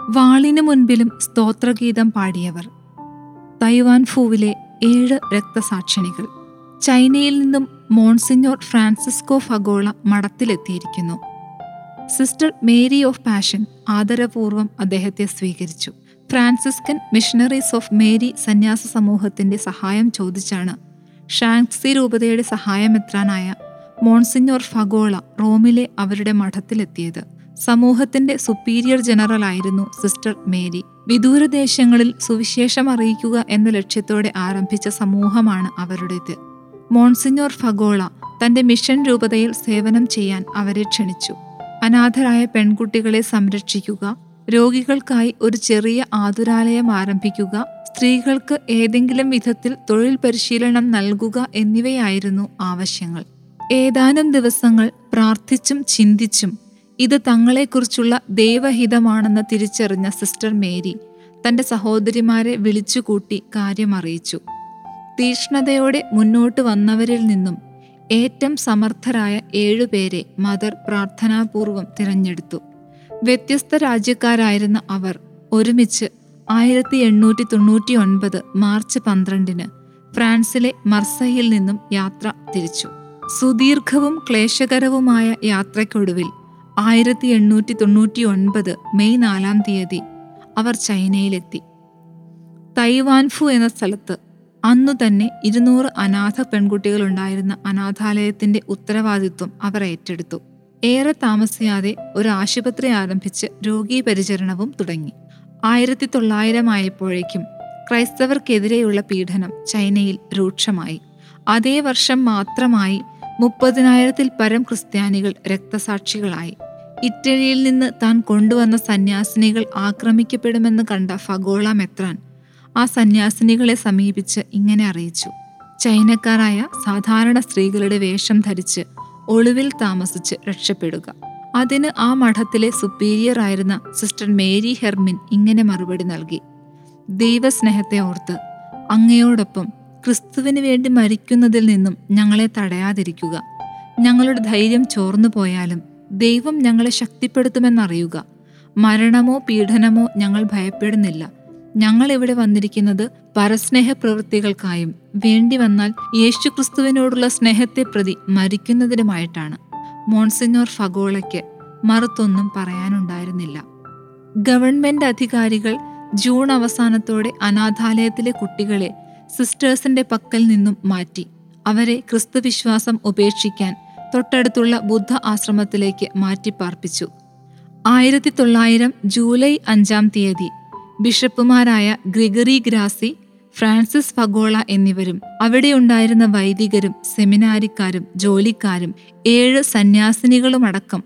വാളിനു മുൻപിലും സ്തോത്രഗീതം പാടിയവർ. തൈവാൻഫുവിലെ 7 രക്തസാക്ഷിണികൾ. ചൈനയിൽ നിന്നും മോൺസിഞ്ഞോർ ഫ്രാൻസിസ്കോ ഫഗോള മഠത്തിലെത്തിയിരിക്കുന്നു. സിസ്റ്റർ മേരി ഓഫ് പാഷൻ ആദരപൂർവ്വം അദ്ദേഹത്തെ സ്വീകരിച്ചു. ഫ്രാൻസിസ്കൻ മിഷണറീസ് ഓഫ് മേരി സന്യാസ സമൂഹത്തിന്റെ സഹായം ചോദിച്ചാണ് ഷാങ്സി രൂപതയുടെ സഹായമെത്രാനായ മോൺസിഞ്ഞോർ ഫഗോള റോമിലെ അവരുടെ മഠത്തിലെത്തിയത്. സമൂഹത്തിന്റെ സുപ്പീരിയർ ജനറൽ ആയിരുന്നു സിസ്റ്റർ മേരി. വിദൂരദേശങ്ങളിൽ സുവിശേഷം അറിയിക്കുക എന്ന ലക്ഷ്യത്തോടെ ആരംഭിച്ച സമൂഹമാണ് അവരുടേത്. മോൺസിഞ്ഞോർ ഫഗോള തന്റെ മിഷൻ രൂപതയിൽ സേവനം ചെയ്യാൻ അവരെ ക്ഷണിച്ചു. അനാഥരായ പെൺകുട്ടികളെ സംരക്ഷിക്കുക, രോഗികൾക്കായി ഒരു ചെറിയ ആതുരാലയം ആരംഭിക്കുക, സ്ത്രീകൾക്ക് ഏതെങ്കിലും വിധത്തിൽ തൊഴിൽ പരിശീലനം നൽകുക എന്നിവയായിരുന്നു ആവശ്യങ്ങൾ. ഏതാനും ദിവസങ്ങൾ പ്രാർത്ഥിച്ചും ചിന്തിച്ചും ഇത് തങ്ങളെക്കുറിച്ചുള്ള ദൈവഹിതമാണെന്ന് തിരിച്ചറിഞ്ഞ സിസ്റ്റർ മേരി തന്റെ സഹോദരിമാരെ വിളിച്ചുകൂട്ടി കാര്യമറിയിച്ചു. തീക്ഷ്ണതയോടെ മുന്നോട്ട് വന്നവരിൽ നിന്നും ഏറ്റവും സമർത്ഥരായ 7 പേരെ മദർ പ്രാർത്ഥനാപൂർവം തിരഞ്ഞെടുത്തു. വ്യത്യസ്ത രാജ്യക്കാരായിരുന്ന അവർ ഒരുമിച്ച് 1899 മാർച്ച് 12 ഫ്രാൻസിലെ മർസയിൽ നിന്നും യാത്ര തിരിച്ചു. സുദീർഘവും ക്ലേശകരവുമായ യാത്രയ്ക്കൊടുവിൽ 1899 മെയ് 4 അവർ ചൈനയിലെത്തി. തൈവാൻഫു എന്ന സ്ഥലത്ത് അന്നു തന്നെ 200 അനാഥ പെൺകുട്ടികളുണ്ടായിരുന്ന അനാഥാലയത്തിന്റെ ഉത്തരവാദിത്വം അവർ ഏറ്റെടുത്തു. ഏറെ താമസിയാതെ ഒരു ആശുപത്രി ആരംഭിച്ച് രോഗീ പരിചരണവും തുടങ്ങി. 1900 ആയപ്പോഴേക്കും ക്രൈസ്തവർക്കെതിരെയുള്ള പീഡനം ചൈനയിൽ രൂക്ഷമായി. അതേ വർഷം മാത്രമായി 30,000-ൽ പരം ക്രിസ്ത്യാനികൾ രക്തസാക്ഷികളായി. ഇറ്റലിയിൽ നിന്ന് താൻ കൊണ്ടുവന്ന സന്യാസിനികൾ ആക്രമിക്കപ്പെടുമെന്ന് കണ്ട ഫഗോള മെത്രാൻ ആ സന്യാസിനികളെ സമീപിച്ച് ഇങ്ങനെ അറിയിച്ചു: ചൈനക്കാരായ സാധാരണ സ്ത്രീകളുടെ വേഷം ധരിച്ച് ഒളിവിൽ താമസിച്ച് രക്ഷപ്പെടുക. അതിന് ആ മഠത്തിലെ സുപ്പീരിയർ ആയിരുന്ന സിസ്റ്റർ മേരി ഹെർമിൻ ഇങ്ങനെ മറുപടി നൽകി: ദൈവസ്നേഹത്തെ ഓർത്ത് അങ്ങയോടൊപ്പം ക്രിസ്തുവിന് വേണ്ടി മരിക്കുന്നതിൽ നിന്നും ഞങ്ങളെ തടയാതിരിക്കുക. ഞങ്ങളുടെ ധൈര്യം ചോർന്നു പോയാലും ദൈവം ഞങ്ങളെ ശക്തിപ്പെടുത്തുമെന്നറിയുക. മരണമോ പീഡനമോ ഞങ്ങൾ ഭയപ്പെടുന്നില്ല. ഞങ്ങൾ ഇവിടെ വന്നിരിക്കുന്നത് പരസ്നേഹ പ്രവൃത്തികൾക്കായും വേണ്ടി വന്നാൽ യേശുക്രിസ്തുവിനോടുള്ള സ്നേഹത്തെ പ്രതി മരിക്കുന്നതിനുമായിട്ടാണ്. മോൺസിഞ്ഞോർ ഫഗോളയ്ക്ക് മറുത്തൊന്നും പറയാനുണ്ടായിരുന്നില്ല. ഗവൺമെന്റ് അധികാരികൾ ജൂൺ അവസാനത്തോടെ അനാഥാലയത്തിലെ കുട്ടികളെ സിസ്റ്റേഴ്സിന്റെ പക്കൽ നിന്നും മാറ്റി അവരെ ക്രിസ്തുവിശ്വാസം ഉപേക്ഷിക്കാൻ തൊട്ടടുത്തുള്ള ബുദ്ധ ആശ്രമത്തിലേക്ക് മാറ്റിപ്പാർപ്പിച്ചു. 1900 ജൂലൈ 5 ബിഷപ്പുമാരായ ഗ്രിഗറി ഗ്രാസി, ഫ്രാൻസിസ് ഫഗോള എന്നിവരും അവിടെയുണ്ടായിരുന്ന വൈദികരും സെമിനാരിക്കാരും ജോലിക്കാരും 7 സന്യാസിനികളുമടക്കം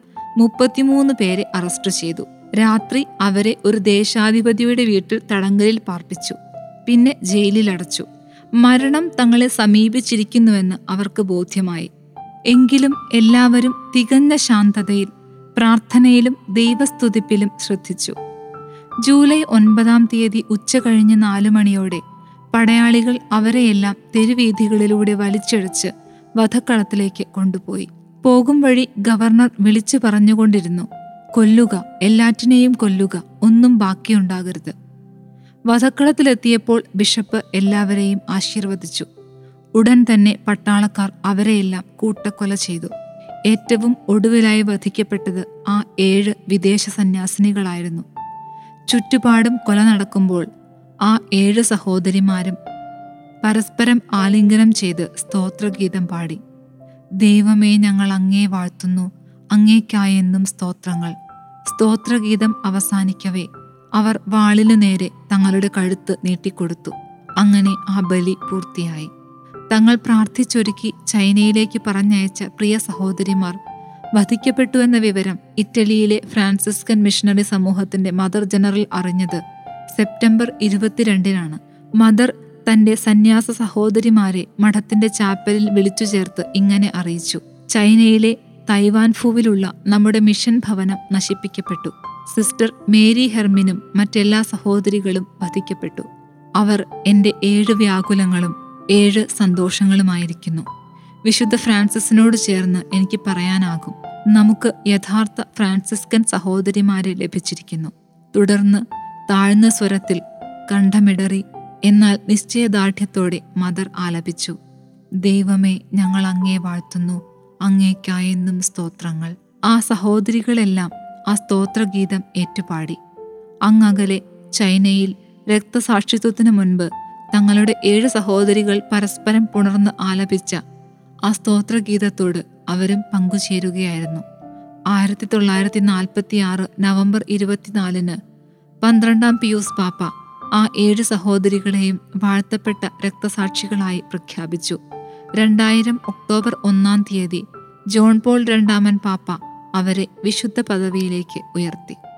33 പേരെ അറസ്റ്റ് ചെയ്തു. രാത്രി അവരെ ഒരു ദേശാധിപതിയുടെ വീട്ടിൽ തടങ്കലിൽ പാർപ്പിച്ചു. പിന്നെ ജയിലിലടച്ചു. മരണം തങ്ങളെ സമീപിച്ചിരിക്കുന്നുവെന്ന് അവർക്ക് ബോധ്യമായി. എങ്കിലും എല്ലാവരും തികഞ്ഞ ശാന്തതയിൽ പ്രാർത്ഥനയിലും ദൈവസ്തുതിപ്പിലും ശ്രദ്ധിച്ചു. ജൂലൈ 9 ഉച്ചകഴിഞ്ഞ് 4 മണിയോടെ പടയാളികൾ അവരെയെല്ലാം തെരുവീഥികളിലൂടെ വലിച്ചിഴച്ച് വധക്കളത്തിലേക്ക് കൊണ്ടുപോയി. പോകും വഴി ഗവർണർ വിളിച്ചു പറഞ്ഞുകൊണ്ടിരുന്നു: കൊല്ലുക, എല്ലാറ്റിനെയും കൊല്ലുക, ഒന്നും ബാക്കിയുണ്ടാകരുത്. വധക്കളത്തിലെത്തിയപ്പോൾ ബിഷപ്പ് എല്ലാവരെയും ആശീർവദിച്ചു. ഉടൻ തന്നെ പട്ടാളക്കാർ അവരെയെല്ലാം കൂട്ടക്കൊല ചെയ്തു. ഏറ്റവും ഒടുവിലായി വധിക്കപ്പെട്ടത് ആ 7 വിദേശ സന്യാസിനികളായിരുന്നു. ചുറ്റുപാടും കൊല നടക്കുമ്പോൾ ആ 7 സഹോദരിമാരും പരസ്പരം ആലിംഗനം ചെയ്ത് സ്തോത്രഗീതം പാടി: ദൈവമേ, ഞങ്ങൾ അങ്ങേ വാഴ്ത്തുന്നു, അങ്ങേക്കായെന്നും സ്തോത്രങ്ങൾ. സ്തോത്രഗീതം അവസാനിക്കവേ അവർ വാളിനു നേരെ തങ്ങളുടെ കഴുത്ത് നീട്ടിക്കൊടുത്തു. അങ്ങനെ ആ ബലി പൂർത്തിയായി. തങ്ങൾ പ്രാർത്ഥിച്ചൊരുക്കി ചൈനയിലേക്ക് പറഞ്ഞയച്ച പ്രിയ സഹോദരിമാർ വധിക്കപ്പെട്ടുവെന്ന വിവരം ഇറ്റലിയിലെ ഫ്രാൻസിസ്കൻ മിഷണറി സമൂഹത്തിന്റെ മദർ ജനറൽ അറിഞ്ഞത് സെപ്റ്റംബർ 22 മദർ തന്റെ സന്യാസ സഹോദരിമാരെ മഠത്തിന്റെ ചാപ്പലിൽ വിളിച്ചു ചേർത്ത് ഇങ്ങനെ അറിയിച്ചു: ചൈനയിലെ തൈവാൻഫുവിലുള്ള നമ്മുടെ മിഷൻ ഭവനം നശിപ്പിക്കപ്പെട്ടു. സിസ്റ്റർ മേരി ഹെർമിനും മറ്റെല്ലാ സഹോദരികളും വധിക്കപ്പെട്ടു. അവർ എൻ്റെ 7 വ്യാകുലങ്ങളും 7 സന്തോഷങ്ങളുമായിരിക്കുന്നു. വിശുദ്ധ ഫ്രാൻസിസിനോട് ചേർന്ന് എനിക്ക് പറയാനാകും: നമുക്ക് യഥാർത്ഥ ഫ്രാൻസിസ്കൻ സഹോദരിമാരെ ലഭിച്ചിരിക്കുന്നു. തുടർന്ന് താഴ്ന്ന സ്വരത്തിൽ കണ്ഠമിടറി എന്നാൽ നിശ്ചയദാർഢ്യത്തോടെ മദർ ആലപിച്ചു: ദൈവമേ, ഞങ്ങൾ അങ്ങേ വാഴ്ത്തുന്നു, അങ്ങേക്കായെന്നും സ്തോത്രങ്ങൾ. ആ സഹോദരികളെല്ലാം ആ സ്തോത്രഗീതം ഏറ്റുപാടി. അങ്ങകലെ ചൈനയിൽ രക്തസാക്ഷിത്വത്തിനു മുൻപ് തങ്ങളുടെ 7 സഹോദരികൾ പരസ്പരം പുണർന്ന് ആലപിച്ച ആ സ്തോത്രഗീതത്തോട് അവരും പങ്കുചേരുകയായിരുന്നു. 1946 നവംബർ 24 12-ാം പിയൂസ് പാപ്പ ആ 7 സഹോദരികളെയും വാഴ്ത്തപ്പെട്ട രക്തസാക്ഷികളായി പ്രഖ്യാപിച്ചു. 2000 ഒക്ടോബർ 1 ജോൺ പോൾ II പാപ്പ അവരെ വിശുദ്ധ പദവിയിലേക്ക് ഉയർത്തി.